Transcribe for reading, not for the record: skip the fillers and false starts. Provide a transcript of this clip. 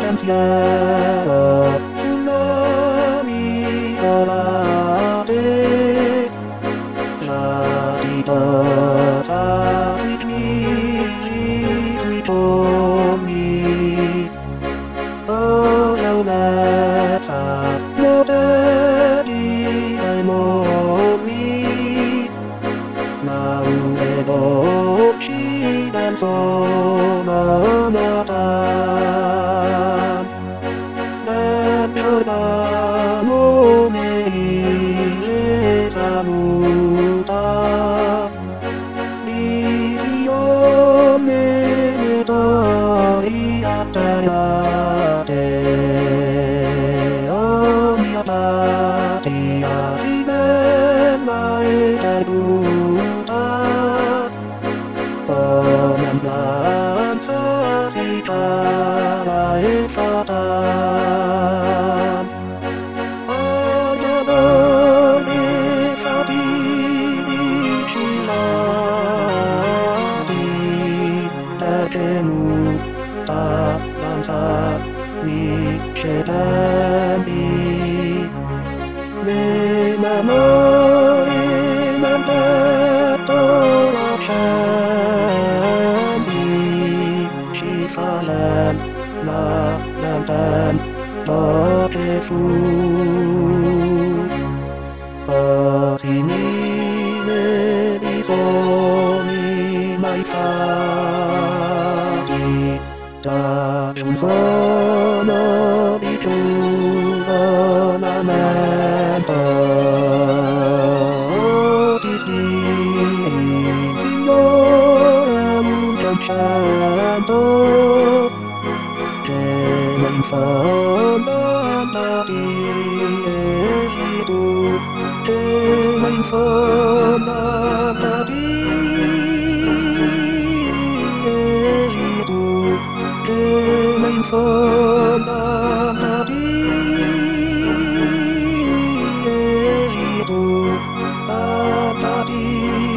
pensiero sulla mia latte, la riposa si chiude sui pommi, oh l'auletza vuota di dai momi, ma le voci del sono nata. Leppiamo me saluta, visione doi atteriate, o mia patria si bella e perduta, comandanza si cala e fatal. Tenuta danza mi scendami, l'amore m'ha detto lasciami, ci fa la lantern lo che fu, simile di sogni mai fatti, da un suono di giovamento, ti stringi, Signore, un concetto, che in fondo andati e tu, che in fondo andati e tu, che in fondo andati e tu, andati